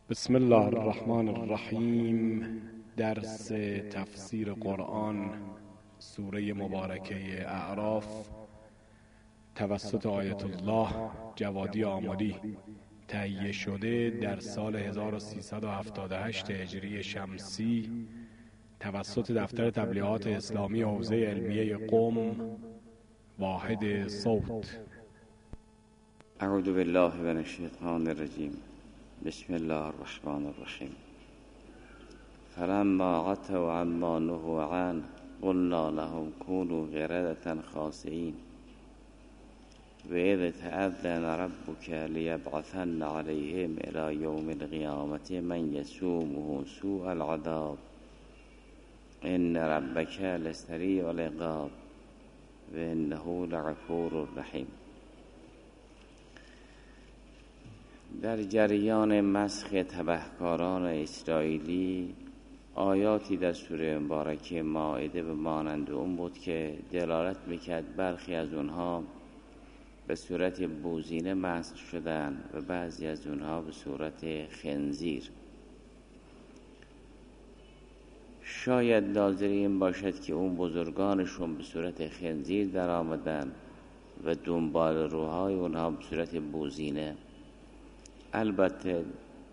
بسم الله الرحمن الرحیم. درس تفسیر قرآن سوره مبارکه اعراف توسط آیت الله جوادی آملی تهیه شده در سال 1378 هجری شمسی توسط دفتر تبلیغات اسلامی حوزه علمیه قم واحد صوت. اعوذ بالله من الشیطان الرجیم. بسم الله الرحمن الرحیم. فلما عتوا عما نهوا عنه قلنا لهم كونوا قردة خاسئين وإذ تأذن ربك ليبعثن عليهم إلى يوم القيامة من يسومه سوء العذاب إن ربك لسريع العقاب وإنه لغفور رحیم. در جریان مسخ تبهکاران اسرائیلی آیاتی در سوره مبارکه مائده به مانند اون بود که دلالت میکرد برخی از اونها به صورت بوزینه مسخ شدن و بعضی از اونها به صورت خنزیر. شاید ناظر این باشد که اون بزرگانشون به صورت خنزیر در آمدن و دنبال روهای اونها به صورت بوزینه. البته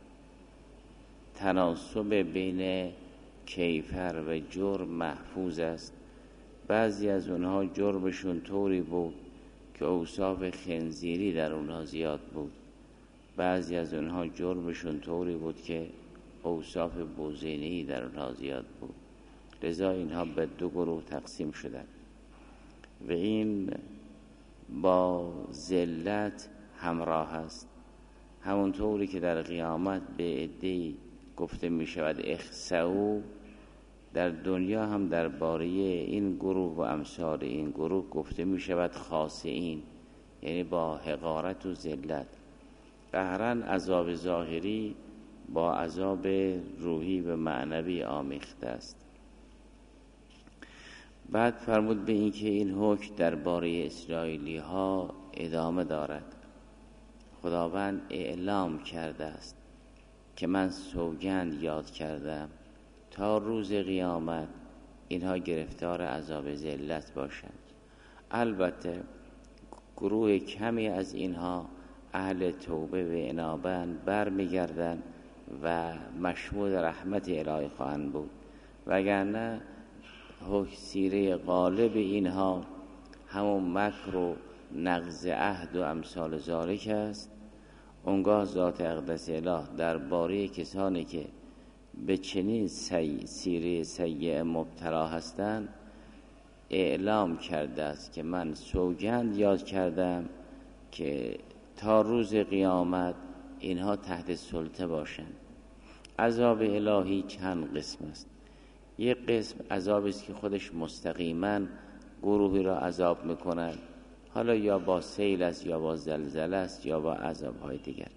تناسب بین کیفر و جرم محفوظ است. بعضی از اونها جرمشون طوری بود که اوصاف خنزیری در اونها زیاد بود، بعضی از اونها جرمشون طوری بود که اوصاف بوزینی در اونها زیاد بود، لذا اینها به دو گروه تقسیم شدن و این با ذلت همراه است. همونطوری که در قیامت به عده‌ای گفته می شود اخسئوا، در دنیا هم درباره این گروه و امثال این گروه گفته می شود خاسئین، یعنی با حقارت و ذلت. قهرن عذاب ظاهری با عذاب روحی و معنوی آمیخته است. بعد فرمود به این که این حکم درباره اسرائیلی ها ادامه دارد. خداوند اعلام کرده است که من سوگند یاد کردم تا روز قیامت اینها گرفتار عذاب ذلت باشند. البته گروه کمی از اینها اهل توبه و انابند برمیگردند و مشمول رحمت الهی خواهند بود، وگرنه سیره غالب اینها همون مکر و نقض عهد و امثال ذالک است. اونگاه ذات اقدس اله درباره کسانی که به چنین سیره سیئه مبتلا هستند اعلام کرده است که من سوگند یاد کردم که تا روز قیامت اینها تحت سلطه باشند. عذاب الهی چند قسم است. یک قسم عذابی است که خودش مستقیما گروهی را عذاب میکند، حالا یا با سیل است یا با زلزله است یا با عذاب‌های دیگر.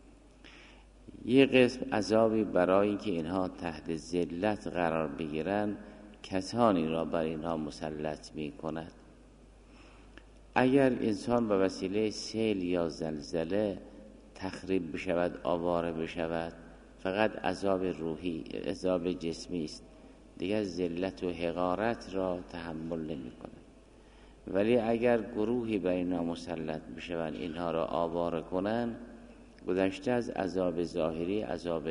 یک قسم عذابی برای اینکه اینها تحت ذلت قرار بگیرند کسانی را بر اینها مسلط می‌کند. اگر انسان به وسیله سیل یا زلزله تخریب بشود، آواره بشود، فقط عذاب روحی، عذاب جسمی است، دیگر ذلت و حقارت را تحمل نمی‌کند. ولی اگر گروهی بر اینها مسلط بشوند، اینها را آواره کنند، گذشته از عذاب ظاهری عذاب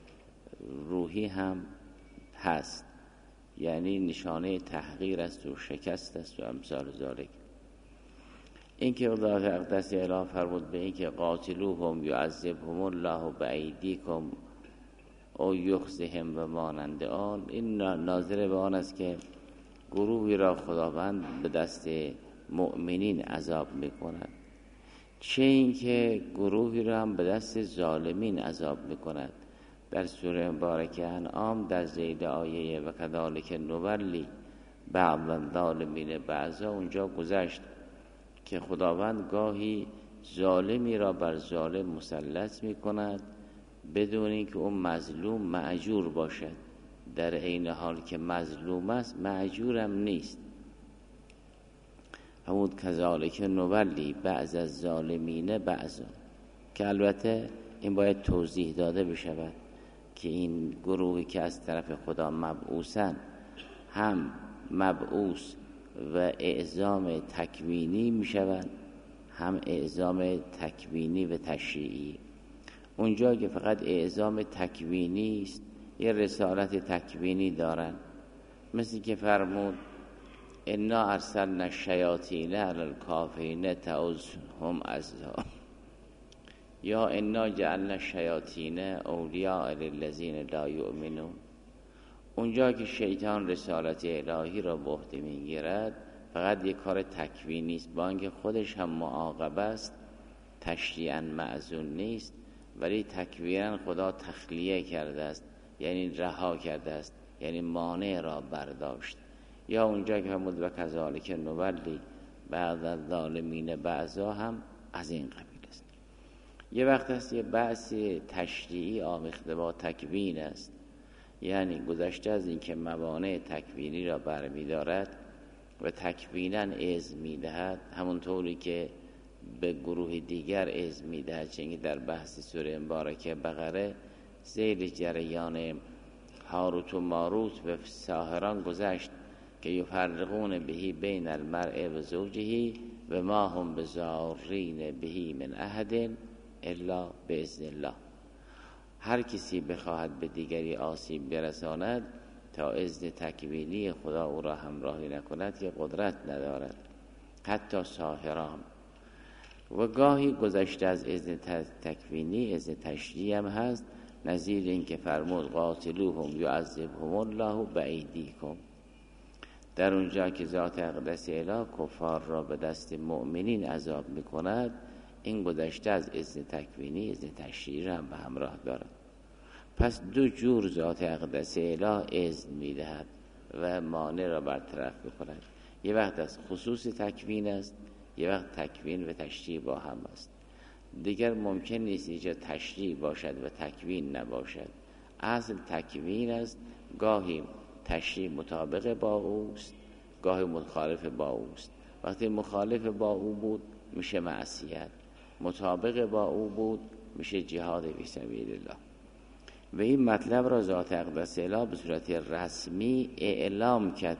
روحی هم هست، یعنی نشانه تحقیر است و شکست است و امثال ذالک. این که ذات اقدس اله فرمود به این که قاتلوهم یعذبهم الله بایدیکم او یخزهم و مانند آن، این ناظر به آن است که گروهی را خداوند به دست مؤمنین عذاب میکند، چه این که گروهی را هم به دست ظالمین عذاب میکند. در سوره مبارکه انعام در ذیل آیه و کذالک نولی بعض الظالمین بعضا اونجا گذشت که خداوند گاهی ظالمی را بر ظالم مسلط میکند بدون اینکه اون مظلوم مأجور باشد، در عین حال که مظلوم است مأجورم نیست. همون کذالک نولی بعض از ظالمین بعضا، که البته این باید توضیح داده بشود که این گروهی که از طرف خدا مبعوثن هم مبعوث و اعزام تکوینی میشوند، هم اعزام تکوینی و تشریعی. اونجا که فقط اعزام تکوینی است، یه رسالت تکوینی دارن، مثل که فرمود انا ارسلنا الشیاطین علی الکافرین تعوزهم عزا، یا انا جعلنا الشیاطین اولیاء للذین لا یؤمنون. اونجا که شیطان رسالت الهی را به عهده میگیرد فقط یک کار تکوینی است، با اینکه خودش هم معاقب است، تشریعاً معزول نیست، ولی تکویراً خدا تخلیه کرده است، یعنی رها کرده است، یعنی مانع را برداشت. یا اونجا که فرمود و کذالک نولی بعض الظالمین بعضا هم از این قبیل است. یه وقت است یه بحث تشریعی آمیخته با تکوین است، یعنی گذشته از این که موانع تکوینی را برمی‌دارد و تکویناً اذن می‌دهد، همونطوری که به گروه دیگر اذن می‌دهد، چون در بحث سوره مبارکه بقره زیر جریان هاروت و ماروت و ساحران گذشت که یفرقون بهی بین المرء و زوجه و ما هم بضارین بهی من احد الا باذن الله. هر کسی بخواهد به دیگری آسیب برساند تا اذن تکوینی خدا او را همراهی نکند که قدرت ندارد، حتی ساحران. و گاهی گذشته از اذن تکوینی اذن تشریعی هم هست، نظیر این که فرمود قاتلوهم یعذبهم الله بایدیکم، در اونجا که ذات اقدس اله کفار را به دست مؤمنین عذاب میکند. این گذشته از اذن تکوینی اذن تشریعی هم به همراه دارد. پس دو جور ذات اقدس اله اذن میدهد و مانع را برطرف میکند. یه وقت از خصوص تکوین است، یه وقت تکوین و تشریع با هم است. دیگر ممکن نیست اینجا تشریع باشد و تکوین نباشد. اصل تکوین است، گاهی تشریع مطابق با اوست، گاهی مخالف با اوست. وقتی مخالف با او بود میشه معصیت، مطابق با او بود میشه جهاد فی سبیل الله. و این مطلب را ذات اقدس اله به صورت رسمی اعلام کرد.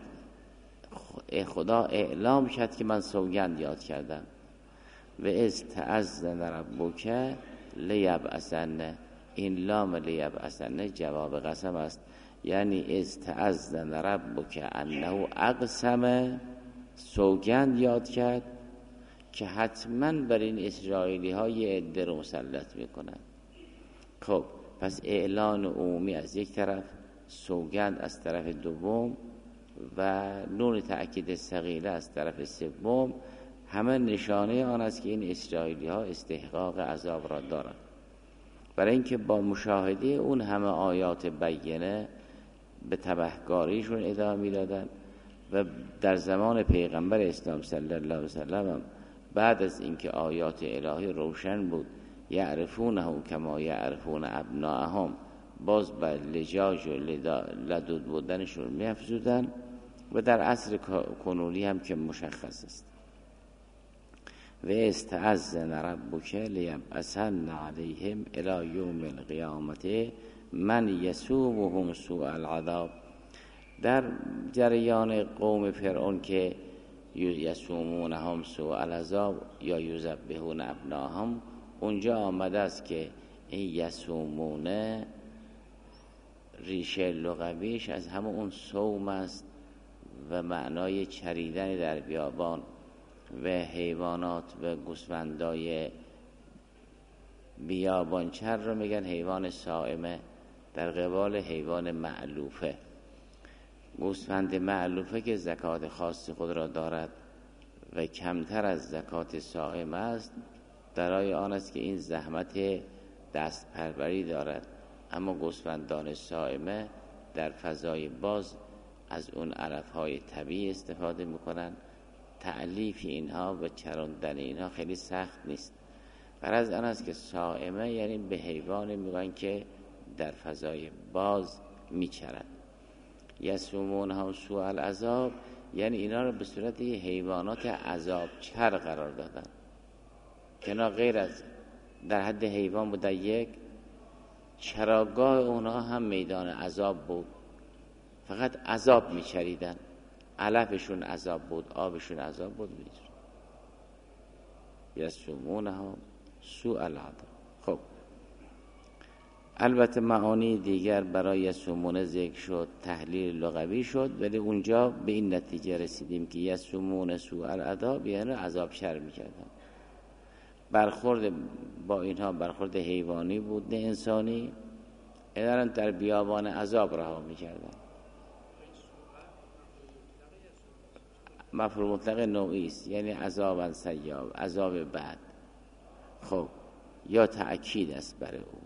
خدا اعلام کرد که من سوگند یاد کردم و از تأذن ربک لیبعثن. این لام لیبعثن جواب قسم است، یعنی از تأذن ربک انه اقسم، سوگند یاد کرد که حتما بر این اسرائیلی ها یه عده رو مسلط میکنن. خب پس اعلان عمومی از یک طرف، سوگند از طرف دوم و نون تأکید ثقیله از طرف سوم، همه نشانه آن است که این اسرائیلی ها استحقاق عذاب را دارند. برای اینکه با مشاهده اون همه آیات بینه به تبهکاریشون ادامه میدادن و در زمان پیغمبر اسلام صلی الله علیه وسلم بعد از اینکه آیات الهی روشن بود، یعرفونه کما یعرفون ابناءهم، باز بر لجاج و لدود بودنشون می‌افزودن و در عصر کنونی هم که مشخص است. و استعذن ربک لیبعثن علیهم الی یوم القیامت من یسومهم سوء العذاب. در جریان قوم فرعون که یسومونهم سوء العذاب یا یذبحون ابناهم، اونجا آمده است که این یسومونه ریشه لغویش از همون اون سوم است و معنای چریدن در بیابان و حیوانات و گوسفندای بیابانچر رو میگن حیوان صائمه در قبال حیوان معلوفه. گوسفند معلوفه که زکات خاص خود را دارد و کمتر از زکات صائم است، درای آن است که این زحمت دست پروری دارد. اما گوسفندان صائمه در فضای باز از اون علفهای طبیعی استفاده میکنن. تعلیف اینها و چراندن اینها خیلی سخت نیست. غرض آن است که صائمه یعنی به حیوان میگن که در فضای باز میچرد. یسومون هم سوء العذاب یعنی اینا رو به صورت حیوانات عذاب چر قرار دادن که اینا غیر از در حد حیوان بود. یک چراگاه اونها هم میدان عذاب بود، فقط عذاب میچریدن، علفشون عذاب بود، آبشون عذاب بود. یسومونها سوء العذاب. خب البته معانی دیگر برای یسومونه ذکر شد، تحلیل لغوی شد، ولی اونجا به این نتیجه رسیدیم که یسومون سوء العذاب یعنی عذاب شر میکردن. برخورد با اینها برخورد حیوانی بود نه انسانی. اینا در بیابان عذاب رها میکردن. مفعول مطلق نوعی است، یعنی عذاب سیاب، عذاب بد. خب یا تأکید است برای او.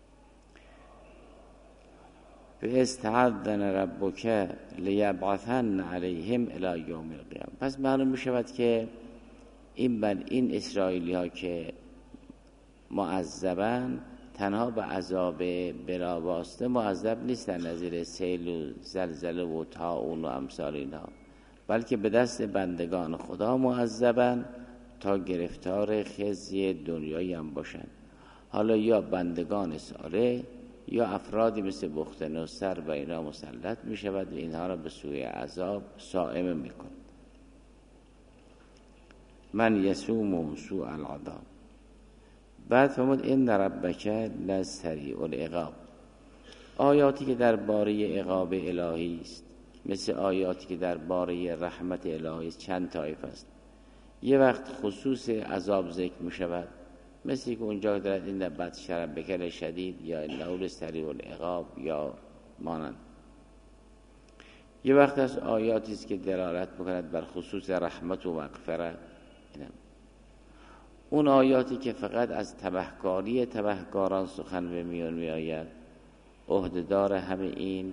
فاستعذن ربک لیبعثن علیهم الی یوم القیامه. پس معلوم می شود که این اسرائیلی ها که معذبن تنها به عذاب بلا واسطه معذب نیستن، نظیر سیل و زلزله و طاعون و امثال اینها، بلکه به دست بندگان خدا معذبن تا گرفتار خزی دنیایی هم باشن. حالا یا بندگان صالح یا افرادی مثل بخت نصر و اینا مسلط می شود و اینها را به سوی عذاب صائمه می کند. من یسوم سوء العذاب. بعد فرمود ان ربک لسریع العقاب. آیاتی که در باره عقاب الهی است مثل آیاتی که در باره رحمت الهی است چند طایف است. یه وقت خصوص عذاب ذکر می شود، مثل که اونجا در این بد شرب بکل شدید یا لول سریع العقاب یا مانند. یه وقت از آیاتی است که دلالت میکند بر خصوص رحمت و مغفرت. اون آیاتی که فقط از تبهکاری تبهکاران سخن به میان میآید، عهدهدار همه این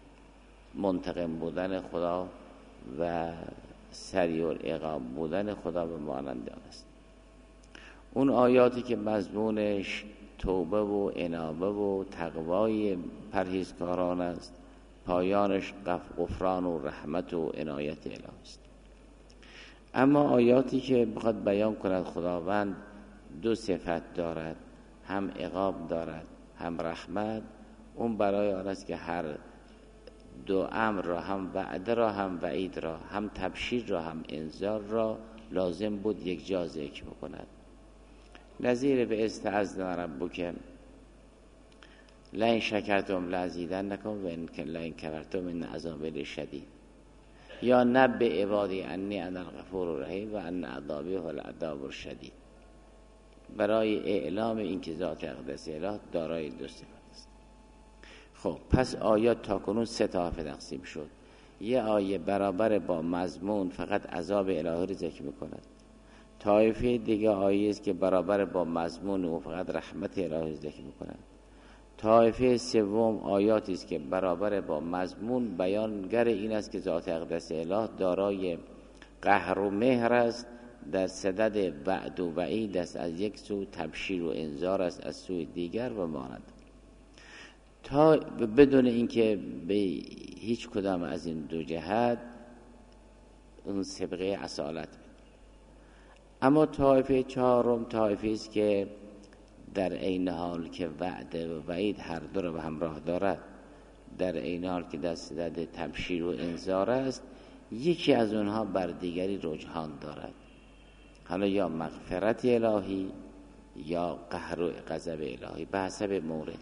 منتقم بودن خدا و سریع العقاب بودن خدا به مانند آن است. اون آیاتی که مضمونش توبه و انابه و تقوای پرهیزکاران است، پایانش غفران و رحمت و عنایت الهی است. اما آیاتی که بخواد بیان کند خداوند دو صفت دارد، هم عقاب دارد هم رحمت، اون برای آن است که هر دو امر را، هم وعده را هم وعید را، هم تبشیر را هم انذار را لازم بود یک جا ذکر بکند. نظیر به استعذن ربک لئن شکرتم لازیدنکم و ان کفرتم ان عذابی لشدید، یا نبئ عبادی انی انا الغفور الرحیم و ان عذابی هو العذاب الشدید. برای اعلام اینکه ذات اقدس اله دارای دو صفت است. خب پس آیات تاکنون سه طایفه تقسیم شد. یه آیه برابر با مضمون فقط عذاب الهی را ذکر میکند. طایفه دیگه آیه است که برابر با مضمون و فقط رحمت الهی ذکر میکند. طایفه سوم آیاتی است که برابر با مضمون بیانگر این است که ذات اقدس اله دارای قهر و مهر است، در صدد وعد و وعید است، از یک سو تبشیر و انذار است از سوی دیگر و مانند، تا بدون اینکه به هیچ کدام از این دو جهت اون سبقه اصالت. اما طایفه چهارم طایفه است که در عین حال که وعده و وعید هر دو را به همراه دارد، در عین حال که در صدد تبشیر و انذار است، یکی از اونها بر دیگری رجحان دارد، حالا یا مغفرت الهی یا قهر و غضب الهی به حسب مورد.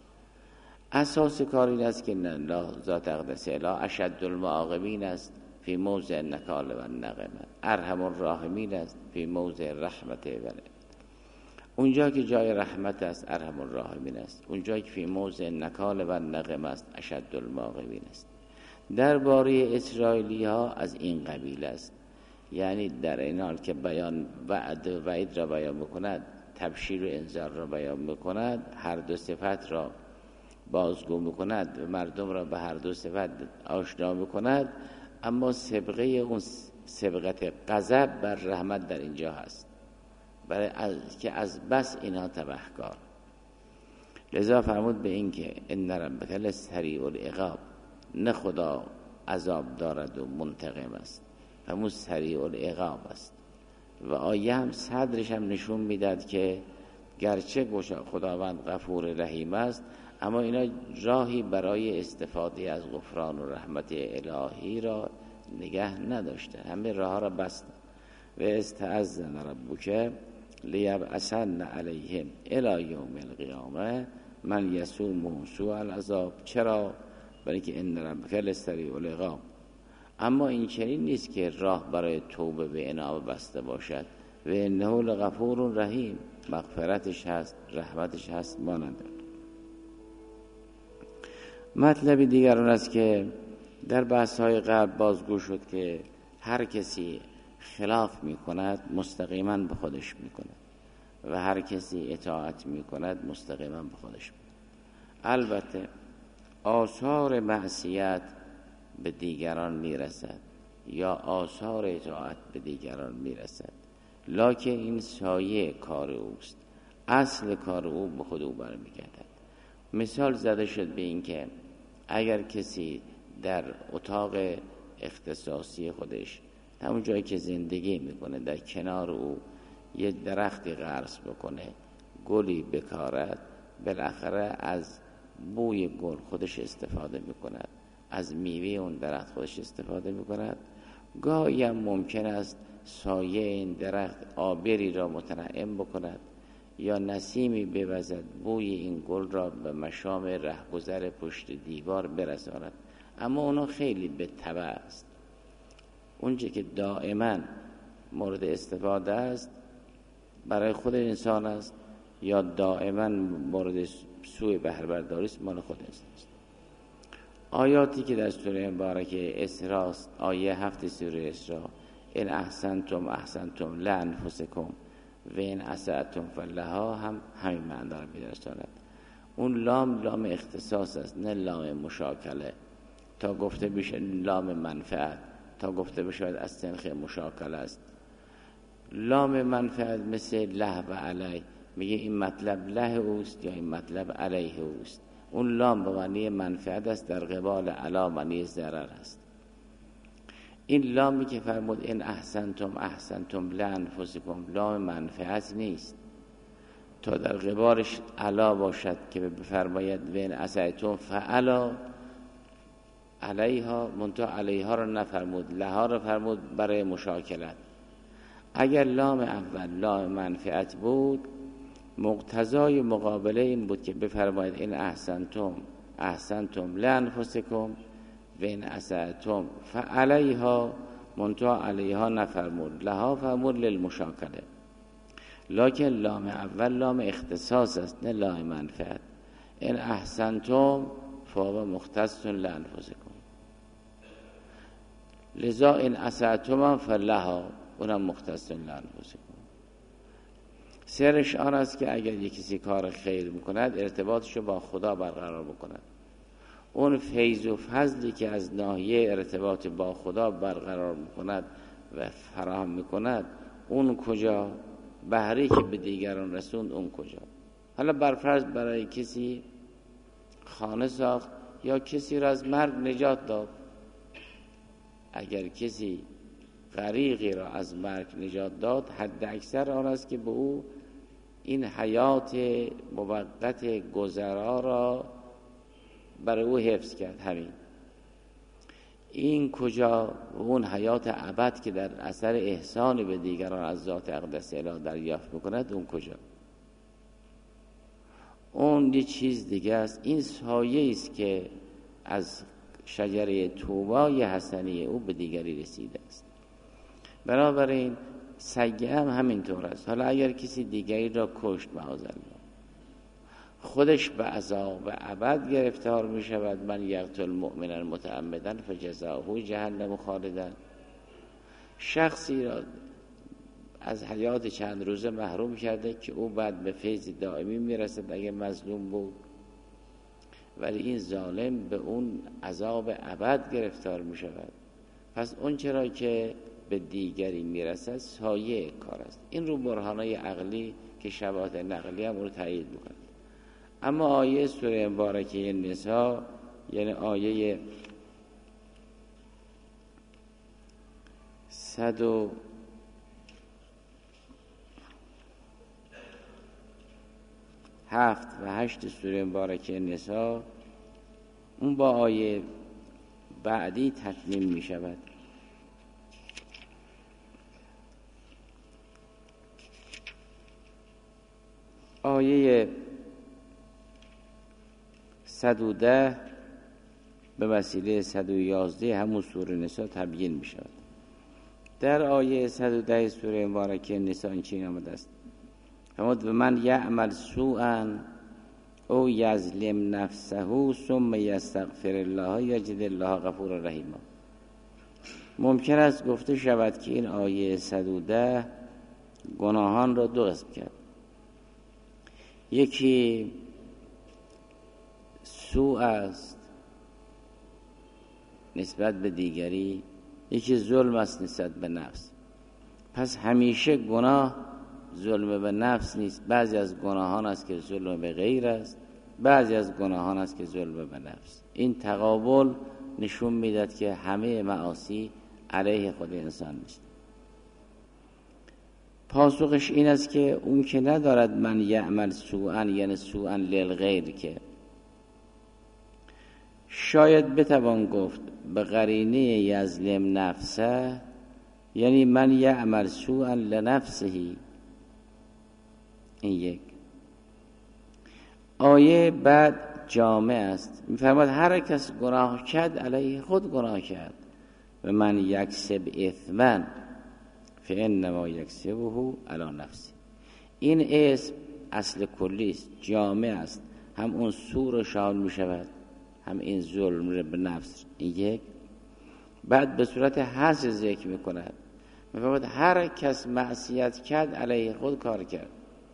اساس کار این است که ذات اقدس اله اشد المعاقبین است فی موضع نکال و نقمه، ارحم الراحمین است فی موضع رحمت و اونجا که جای رحمت است ارحم الراحمین است، اونجا که فی موضع نکال و نقمه است اشد المعاقبین است. درباره اسرائیلی ها از این قبیل است، یعنی در این حال که بیان وعد و وعید را بیان میکند، تبشیر و انذار را بیان میکند، هر دو صفت را بازگو میکند و مردم را به هر دو صفت آشنا میکند، اما سبقه اون سبقت غضب بر رحمت در اینجا هست، برای که از بس اینها تبهکار. لذا فرمود به این که ان ربک لسریع العقاب، نه خدا عذاب دارد و منتقم است، همون سریع العقاب است. و آیه هم صدرش هم نشون میداد که گرچه خداوند غفور رحیم است، اما اینا راهی برای استفاده از غفران و رحمت الهی را نگه نداشته، همه راه را بستن. و استعذن ربک لیبعثن علیهم الی یوم القیامه من یسومهم سوء العذاب. چرا؟ برای که ان ربک لسریع العقاب. اما این چنین نیست که راه برای توبه به انابه بسته باشد. و انه لغفور رحیم، مغفرتش هست، رحمتش هست، ما ندارد. مطلب دیگر اون است که در بحث‌های قبل بازگو شد که هر کسی خلاف می کند مستقیما به خودش می کند و هر کسی اطاعت می کند مستقیما به خودش می کند. البته آثار معصیت به دیگران می رسد یا آثار اطاعت به دیگران می رسد، لکن این سایه کار اوست، اصل کار او به خود او برمیگردد. مثال زده شد به این که اگر کسی در اتاق اختصاصی خودش، همون جایی که زندگی میکنه، در کنار او یه درختی غرس بکنه، گلی بکارد، بالاخره از بوی گل خودش استفاده میکند، از میوه اون درخت خودش استفاده میکند. گاهی هم ممکن است سایه این درخت آبری را متنعم بکند یا نسیمی بوزد بوی این گل را به مشام رهگذر پشت دیوار برساند، اما اونو خیلی به تبع است. اونچه که دائما مورد استفاده است برای خود انسان است یا دائما مورد سوء بهره برداری است، مال خود انسان است. آیاتی که در سوره مبارکه اسراء، آیه 7 سوره اسراء، ان احسنتم احسنتم لانفسکم و این اسأتم فلها، هم همین معنی را می‌رساند. اون لام اختصاص است، نه لام مشاکله. تا گفته بشه لام منفعت، تا گفته بشه از سنخ مشاکله است. لام منفعت مثل له و علیه، میگه این مطلب له اوست یا این مطلب علیه اوست. اون لام به معنی منفعت است، در قبال علا معنی ضرر است. این لامی که فرمود این احسنتم احسنتم لانفسکم، لام منفعت نیست، تا در قبالش علا باشد که بفرماید و این اسیتم فعلا علیها، منتها علیها رو نفرمود، لها رو فرمود برای مشاکلت. اگر لام اول لام منفعت بود، مقتضای مقابله این بود که بفرماید این احسنتم احسنتم لانفسکم و این اسأتم فعلیها، منتها علیها نفرمود، لها فرمود للمشاکله. لکن لام اول لام اختصاص است، نه لام منفعت. این احسنتم فهو مختص لانفسکم، لذا این اسأتم فلها، اونم مختص لانفسکم. سرش آن است که اگر یک کسی کار خیر میکند ارتباطش رو با خدا برقرار بکند. اون فیض و فضلی که از ناحیه ارتباط با خدا برقرار میکند و فراهم میکند، اون کجا؟ بهری که به دیگران رسوند، اون کجا؟ حالا برفرض برای کسی خانه ساخت یا کسی را از مرگ نجات داد. اگر کسی غریقی را از مرگ نجات داد، حد اکثر آن است که به او این حیات موقت گذرا را برای او حفظ کرد. همین این کجا؟ اون حیات ابد که در اثر احسان به دیگران از ذات اقدس الهی دریافت میکند، اون کجا؟ اون یه چیز دیگه است. این سایه است که از شجره طوبای حسنی او به دیگری رسیده است. بنابراین سیئه هم همینطور است. حالا اگر کسی دیگری را کشت معاذالله، خودش به عذاب ابد گرفتار می شود. من یقتل مؤمنا متعمدا فجزاؤه جهنم خالدا. شخصی را از حیات چند روزه محروم کرده که او بعد به فیض دائمی می رسد اگر مظلوم بود، ولی این ظالم به اون عذاب ابد گرفتار می شود. پس اون چرا که به دیگری می رسد سایه کار است. این رو برهانای عقلی که شواهد نقلی هم رو تایید می‌کنه. اما آیه سوره مبارکه نساء، یعنی آیه 100 7 و 8 سوره مبارکه نساء اون با آیه بعدی تکمیل می شود. آیه 110 به وسیله 111 همون سوره نساء تبیین می شود. در آیه 110 سوره مبارکه نساء این چنین آمده است: فرمود و من یعمل سوءا او یظلم نفسه ثم یستغفر الله یجد الله غفورا رحیما. ممکن است گفته شود که این آیه 110 گناهان را دو قسم کرد. یکی سوء است نسبت به دیگری، یکی ظلم است نسبت به نفس. پس همیشه گناه ظلم به نفس نیست. بعضی از گناهان است که ظلم به غیر است، بعضی از گناهان است که ظلم به نفس. این تقابل نشون میداد که همه معاصی علیه خود انسان نیست. پاسخش این است که اون که ندارد من یعمل سوءا یعنی سوءا للغیر، که شاید بتوان گفت به قرینه یظلم نفسه یعنی من یعمل سوءا لنفسه. این یک. آیه بعد جامع است، می‌فرماید هر کس گناه کرد علیه خود گناه کرد و من یکسب اثما فانما یکسبه علی نفسه. این اسم اصل کلی است، جامع است، هم اون سوء را شامل می‌شود هم این ظلم را به نفس. این یک. بعد به صورت حصر ذکر می‌کند، می‌فرماید هر کس معصیت کرد علیه خود کار کرد.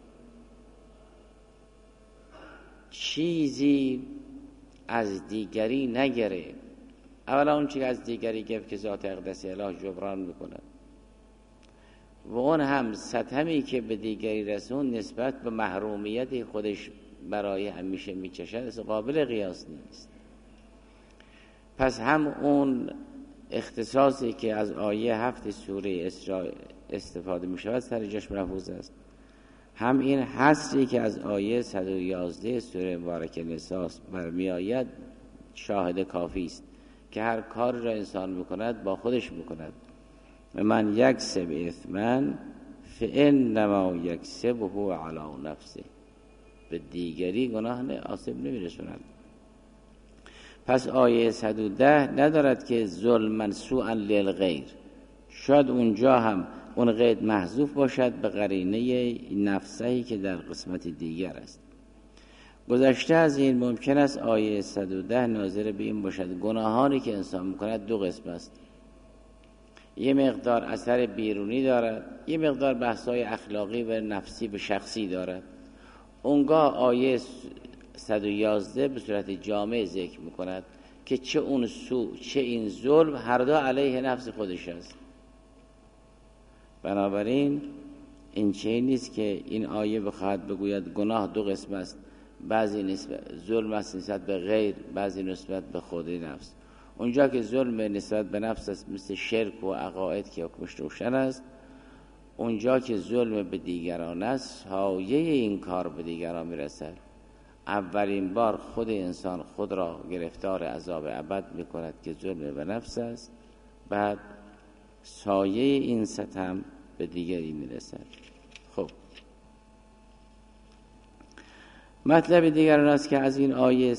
چیزی از دیگری نگرفت. اولا اون چیز از دیگری گرفت که ذات اقدس اله جبران میکند و اون هم ستمی که به دیگری رسون نسبت به محرومیت خودش برای همیشه میچشد قابل قیاس نیست. پس هم اون اختصاصی که از آیه 7 سوره اسراء استفاده میشود سر جاش محفوظ است، هم این حصری که از آیه 111 سوره مبارکه نساء برمی آید شاهد کافی است که هر کار را انسان میکند با خودش میکند. و من یکسب اثما فانما یکسبه علی نفسه. به دیگری گناه آسیب نمیرسوند. پس آیه 110 ندارد که ظلما سوءا للغیر. شاید اونجا هم اون قید محذوف باشد به قرینه نفسهی که در قسمت دیگر است. گذشته از این ممکن است آیه 110 ناظر به این باشد گناهانی که انسان میکند دو قسم است. یه مقدار اثر بیرونی دارد، یه مقدار بحث‌های اخلاقی و نفسی و شخصی دارد. اونگاه آیه 111 به صورت جامع ذکر میکند که چه اون سوء چه این ظلم هر دو علیه نفس خودش است. بنابراین این چه نیست که این آیه بخواهد بگوید گناه دو قسم است، بعضی نسبت ظلم است نسبت به غیر، بعضی نسبت به خود نفس. اونجا که ظلم نسبت به نفس است مثل شرک و عقاید که حکمش روشن است، اونجا که ظلم به دیگران است سایه این کار به دیگران میرسد. اولین بار خود انسان خود را گرفتار عذاب ابد میکند که ظلم به نفس است، بعد سایه این ستم به دیگری میرسد. خب مطلب دیگر است که از این آیه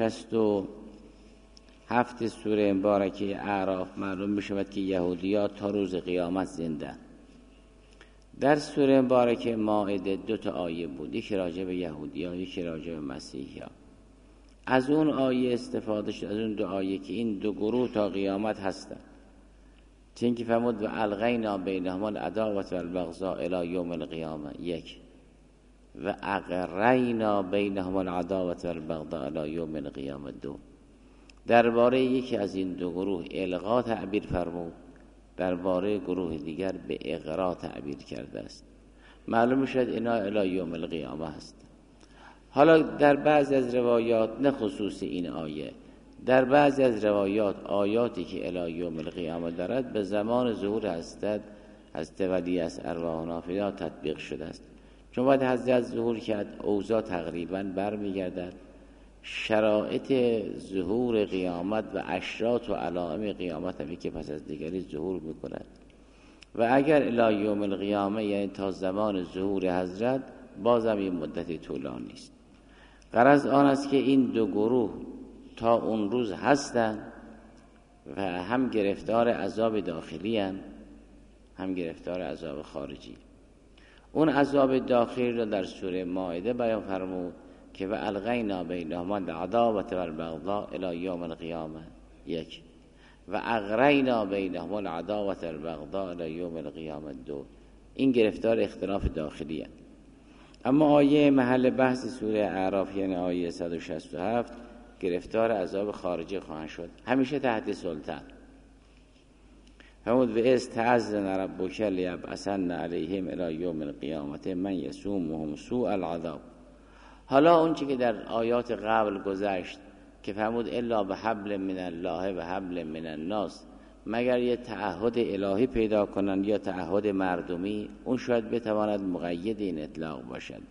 167 سوره مبارکه اعراف معلوم میشود که یهودیات تا روز قیامت زنده. در سوره مبارکه مائده 2 آیه بود، یکی راجع به یهودیان یکی راجع به مسیحیان. از اون آیه استفاده شد، از اون 2 آیه که این 2 گروه تا قیامت هستند. چون که فرمود و الغینا بینهم العداوة والبغضاء الی یوم القیامه، یک، و اغرینا بینهم العداوة والبغضاء الی یوم القیامه، 2. درباره یکی از این 2 گروه الغا تعبیر فرمود، درباره گروه دیگر به اغرا تعبیر کرده است. معلوم شد اینا الی یوم القیامه هست. حالا در بعضی از روایات، نه خصوص این آیه، در بعضی از روایات آیاتی که الی یوم القیامه دارد به زمان ظهور حضرت ولی از ارواح نافذات تطبیق شده است. چون باید حضرت ظهور کرد اوضاع تقریبا برمیگردد، شرایط ظهور قیامت و اشراط و علائم قیامت هم که پس از دیگری ظهور میکند و اگر الی یوم القیامه یعنی تا زمان ظهور حضرت بازم این مدتی طولانی است. غرض آن است که این دو گروه تا اون روز هستند و هم گرفتار عذاب داخلی هستند هم گرفتار عذاب خارجی. اون عذاب داخلی را در سوره مائده بیان فرمود که و الغینا بینهما العداوة والبغضاء الی یوم القیامه، یک، و اغرینا بینهما العداوة والبغضاء الی یوم القیامه، دو. این گرفتار اختلاف داخلی هست. اما آیه محل بحث سوره اعراف یعنی آیه 167 گرفتار عذاب خارجی خواهند شد، همیشه تحت سلطان. فرمود و استعذن ربک لیبعثن علیهم الی یوم القیامه من یسومهم سوء العذاب. حالا اون چی که در آیات قبل گذشت که فرمود الا بحبل من الله و حبل من الناس، مگر یه تعهد الهی پیدا کنند یا تعهد مردمی، اون شاید بتواند مقید این اطلاق باشد.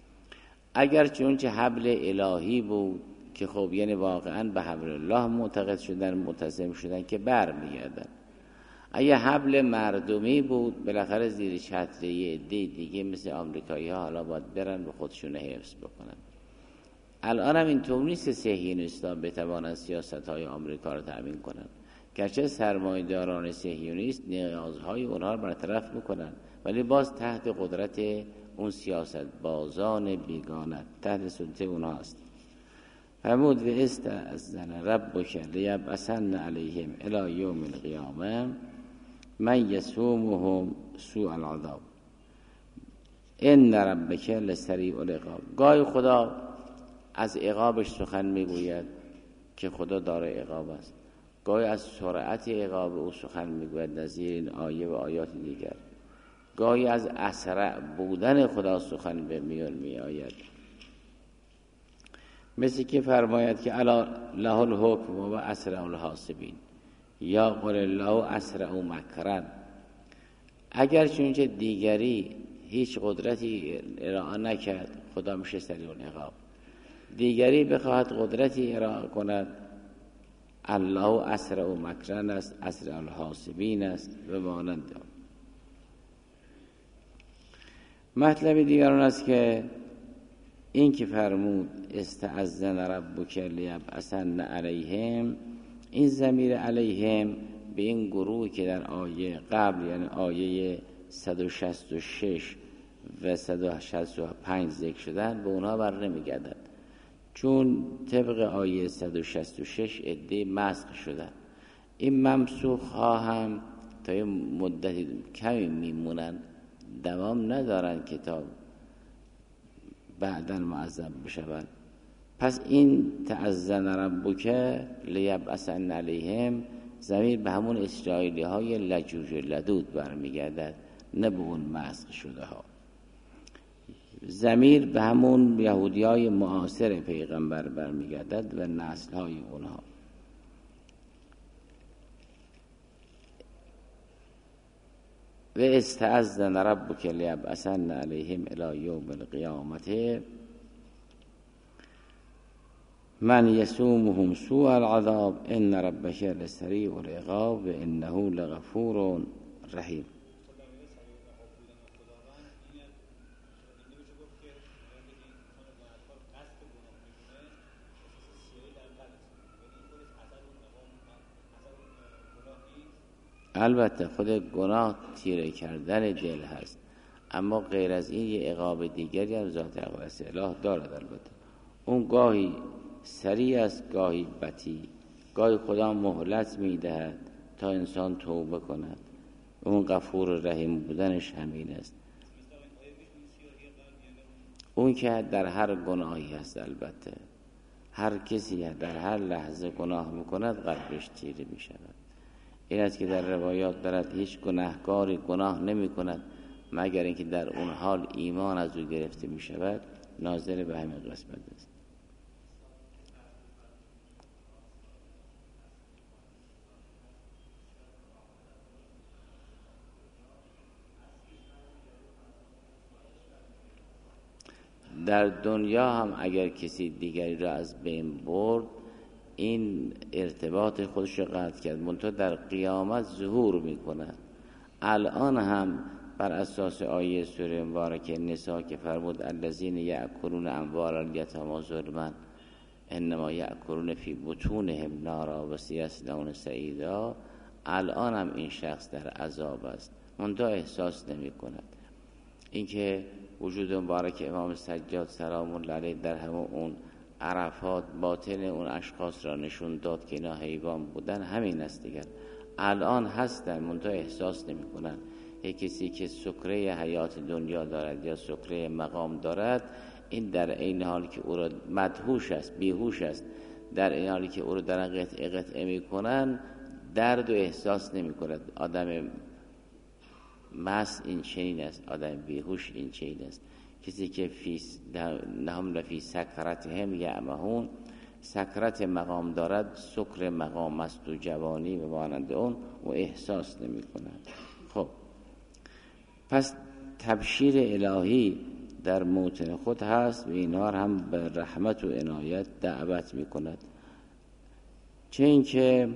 اگر چون چه حبل الهی بود که خب یعنی واقعا به حبل الله معتقد شدن متصم شدن که بر میگردن. اگه حبل مردمی بود بالاخره زیر چتر عده دیگه مثل آمریکایی ها حالا باید برن به خودشون حفظ بکنن. الان هم اینطور نیست صهیونیست‌ها بتوانند سیاست‌های آمریکا رو تأمین کنند، گرچه سرمایه‌داران صهیونیست نیازهای اونها رو برطرف میکنن ولی باز تحت قدرت اون سیاست بازان بیگانه، تحت سلطه اونها است. فرمود و استأذن ربک لیبعثن علیهم الی یوم القیامه من یسومهم سوء العذاب ان ربک لسریع العقاب. گاهی خدا از عقابش سخن میگوید که خدا داره عقاب است، گاهی از سرعت عقاب او سخن میگوید نظیر این آیه و آیات دیگر، گاهی از اسرع بودن خدا سخن به میان می آید، مثل که فرماید که الا له الحکم و اسرع الحاسبین یا قل الله اسرع مکرا. اگر چونچه دیگری هیچ قدرتی ارائه نکرد خدا میشه سریع العقاب، دیگری بخواهد قدرتی ارائه کند الله اسرع مکرا است، اسرع الحاسبین است و مانند. مطلب دیگران است که این که فرمود استعذن ربک لیبعثن علیهم، این ضمیر علیهم به این گروهی که در آیه قبل یعنی آیه 166 و 165 ذکر شدن به اونها بر نمیگردد، چون طبق آیه 166 عده مسخ شدن. این ممسوخ ها هم تا یه مدتی کمی میمونن، دوام ندارن کتاب بعداً معذب بشوند. پس این تعذن ربک لیبعثن علیهم ضمیر به همون اسرائیلی های لجوج و لدود برمیگردد، نه به اون مسخ شده ها. ضمیر به همون یهودی های معاصر پیغمبر برمیگردد و نسل های اونها. و استعذن ربک لیبعثن علیهم الی یوم القیامه من یسومهم سوء العذاب ان ربک لسریع العقاب و انه لغفور رحیم. البته خود گناه تیره کردن دل هست، اما غیر از این یه عقاب دیگری هم ذات اقدس اله دارد. البته اون گاهی سریع است گاهی بطیء، گاهی خدا مهلت میدهد تا انسان توبه کند، اون غفور رحیم بودنش همین است. اون که در هر گناهی هست، البته هر کسی در هر لحظه گناه میکند قلبش تیره میشود. این است که در روایات دارد هیچ گناهکاری گناه نمی کند مگر اینکه در اون حال ایمان از او گرفته می شود، ناظر به همین قسمت است. در دنیا هم اگر کسی دیگری را از بین برد این ارتباط خودش را قطع کرد، منتها در قیامت ظهور میکند. الان هم بر اساس آیه سوره مبارکه نساء که فرمود الذین یأکلون اموال الیتامی ظلما انما یأکلون فی بطونهم نارا و سیصلون سعیرا، الان هم این شخص در عذاب است منتها احساس نمی کند. اینکه وجود مبارک امام سجاد سلام الله علیه در همون اون عرفات باطن اون اشخاص را نشون داد که اینا حیوان بودن، همین است دیگر. الان هستن منتها احساس نمی کنن. یک کسی که سکره حیات دنیا دارد یا سکره مقام دارد، این در این حال که او را مدهوش است، بیهوش است، در این حالی که او را در قطعه می کنن درد و احساس نمی کند. آدم مست این چنین است، آدم بیهوش این چنین است. کسی که نهم لفی سکرتهم یعمهون، سکرت مقام دارد، سکر مقام است و جوانی و مانند اون و احساس نمی کند. خب پس تبشیر الهی در موطن خود هست و اینها هم به رحمت و عنایت دعوت می کند. چه اینکه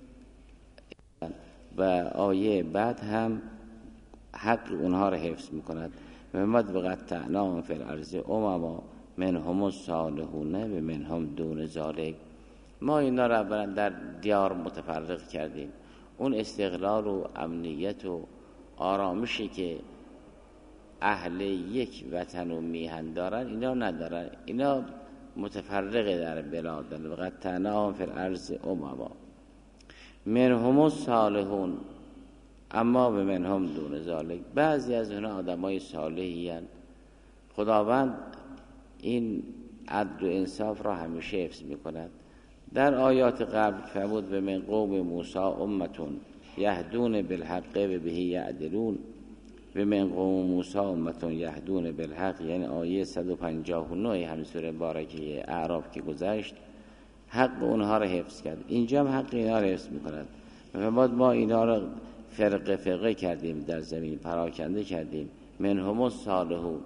و آیه بعد هم حق اونها را حفظ می کند. محمد وقت تعناهم فی الارض امما منهم الصالحون و منهم دون ذلک. ما اینا را اولا در دیار متفرق کردیم. اون استقلال و امنیت و آرامشی که اهل یک وطن و میهن دارن اینا ندارن، اینا متفرقه در بلاد. وقت تعناهم فی الارض امما منهم الصالحون اما به منهم دون ذلک، بعضی از اونها آدمای صالحی هستند. خداوند این عدل و انصاف را همیشه حفظ میکند. در آیات قبل فرمود به من قوم موسی امتون یهدون بالحق و به یعدلون، به من قوم موسی امتون یهدون بالحق، یعنی آیه 159 همین سوره مبارکه اعراف که گذشت، حق اونها را حفظ کرد. اینجا هم حق اینها را حفظ میکند. ما اینها را فرقه کردیم، در زمین پراکنده کردیم. منهم الصالحون،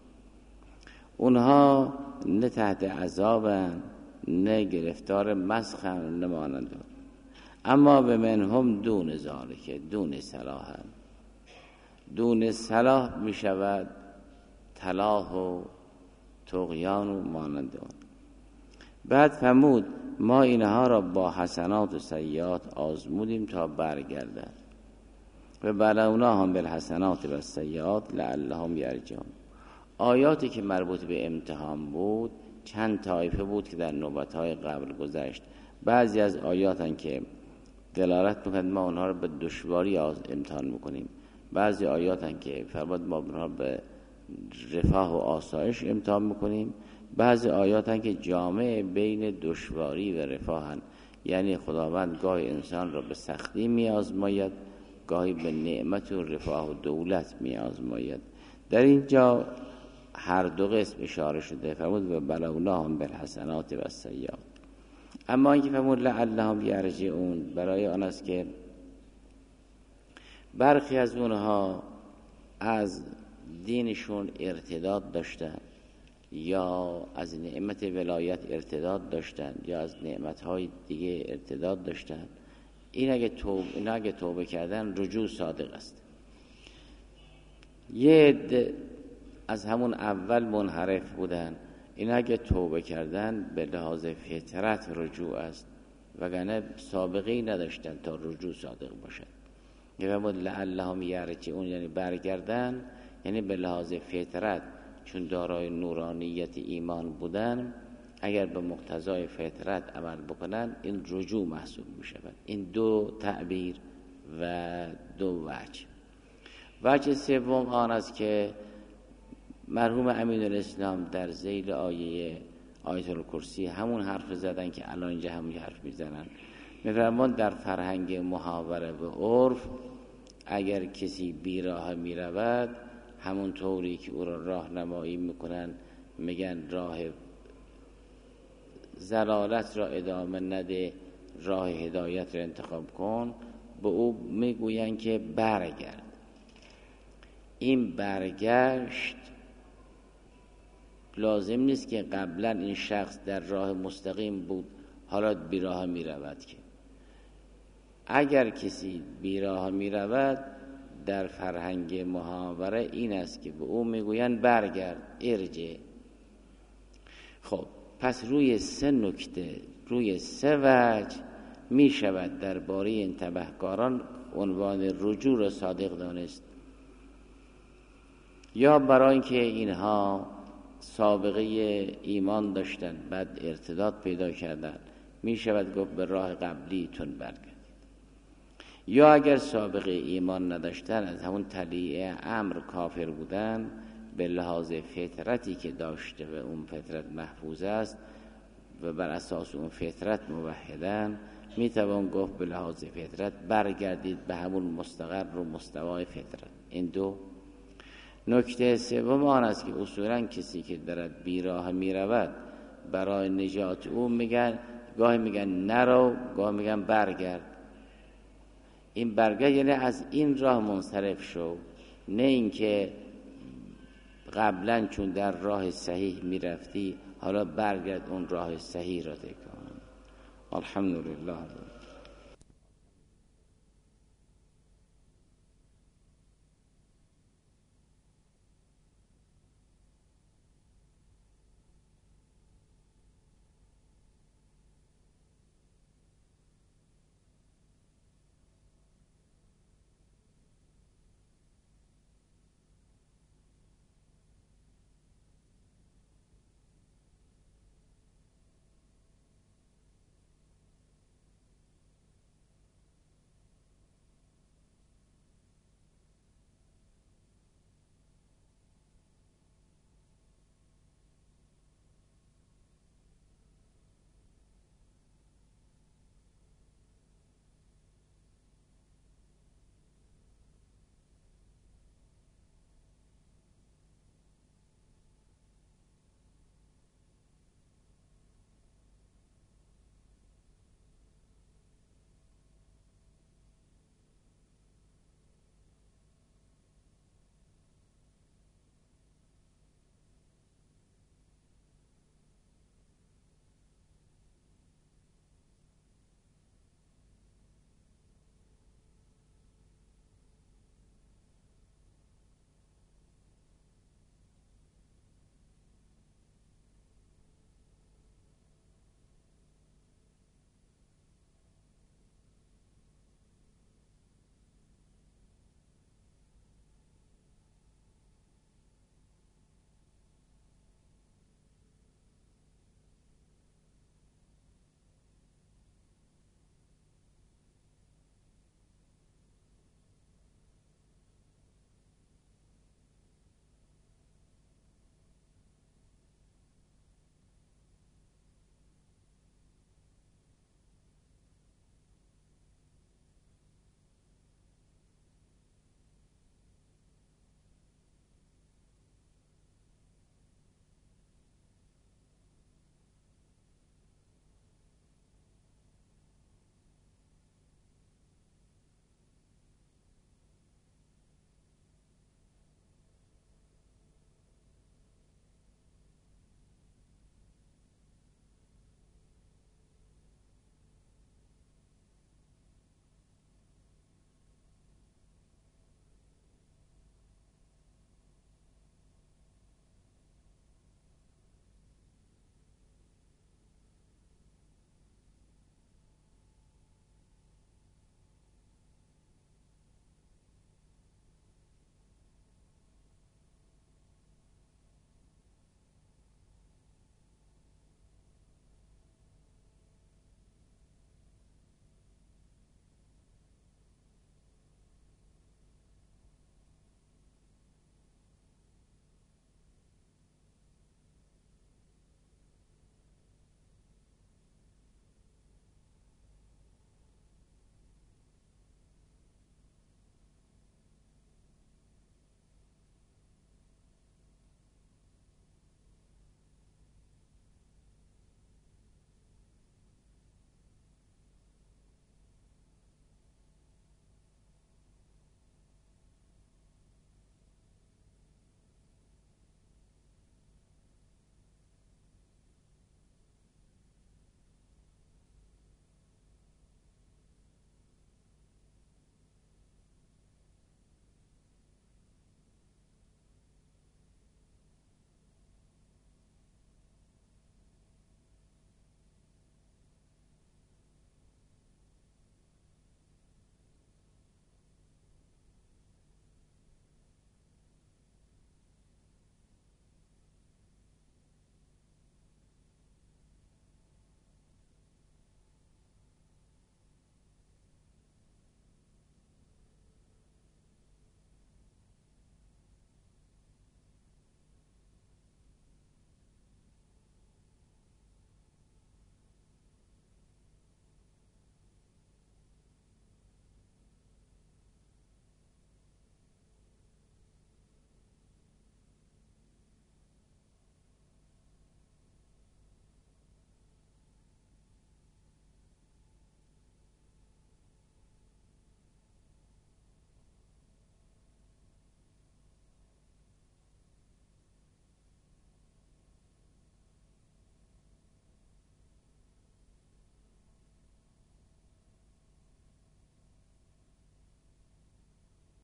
اونها نه تحت عذابن نه گرفتار مسخن نه مانند. اما به منهم دون ذالک، دون صلاح، دون صلاح می شود طلاح و طغیان و مانند آن. بعد فرمود ما اینها را با حسنات و سیئات آزمودیم تا برگردند و بلوناهم بالحسنات و السیئات لعلهم یرجعون. آیاتی که مربوط به امتحان بود چند طایفه بود که در نوبت‌های قبل گذشت. بعضی از آیاتن که دلالت می‌کنند ما اونها رو به دشواری امتحان می‌کنیم، بعضی آیاتن که فرمود ما اونها رو به رفاه و آسایش امتحان می‌کنیم، بعضی آیاتن که جامع بین دشواری و رفاهن، یعنی خداوند گاهی انسان را به سختی می‌آزماید، گاهی به نعمت و رفاه و دولت می‌آزماید. در اینجا هر دو قسم اشاره شده. فرمود و بلوناهم بالحسنات و السیئات. اما اینکه فرمود لعلهم یرجعون، برای آن است که برخی از اونها از دینشون ارتداد داشتن یا از نعمت ولایت ارتداد داشتن یا از نعمتهای دیگه ارتداد داشتن. این اگه توبه کردن رجوع صادق است. یه عده از همون اول منحرف بودن، این اگه توبه کردن به لحاظ فطرت رجوع است، وگرنه سابقه‌ای نداشتن تا رجوع صادق باشد. یعنی لعلهم یرجعون یعنی برگردن، یعنی به لحاظ فطرت چون دارای نورانیت ایمان بودن اگر به مقتضای فطرت عمل بکنن این رجوع محسوب می شود. این دو تعبیر و دو وجه سوم آن است که مرحوم امین الاسلام در ذیل آیه آیت الکرسی همون حرف زدن که الان اینجا همون حرف میزنن. میفرمان در فرهنگ محاوره و عرف اگر کسی بیراه میرود همون طوری که او را راهنمایی میکنن، میگن راه ضلالت را ادامه نده، راه هدایت را انتخاب کن، به او میگوین که برگرد. این برگشت لازم نیست که قبلا این شخص در راه مستقیم بود حالا بیراه می رود. که اگر کسی بیراه می رود در فرهنگ محاوره این است که به او میگویند برگرد، ارجع. خب پس روی 3 نکته، روی 3 وجه می شود درباره این تبهکاران عنوان رجوع را صادق دانست. یا برای اینکه اینها سابقه ایمان داشتن بعد ارتداد پیدا کردن، می شود گفت به راه قبلیتون برگردید. یا اگر سابقه ایمان نداشتن، از همون طلیعه امر کافر بودن، به لحاظ فطرتی که داشته و اون فطرت محفوظ است و بر اساس اون فطرت موحدن، می توان گفت به لحاظ فطرت برگردید به همون مستقر و مستوای فطرت. این 2. نکته 3 آن است که اصولا کسی که دارد بیراه می رود برای نجات او میگن، گاهی میگن نرو، گاهی میگن برگرد. این برگرد یعنی از این راه منصرف شو، نه اینکه قبلا چون در راه صحیح میرفتی حالا برگرد اون راه صحیح را طی کن. الحمدلله.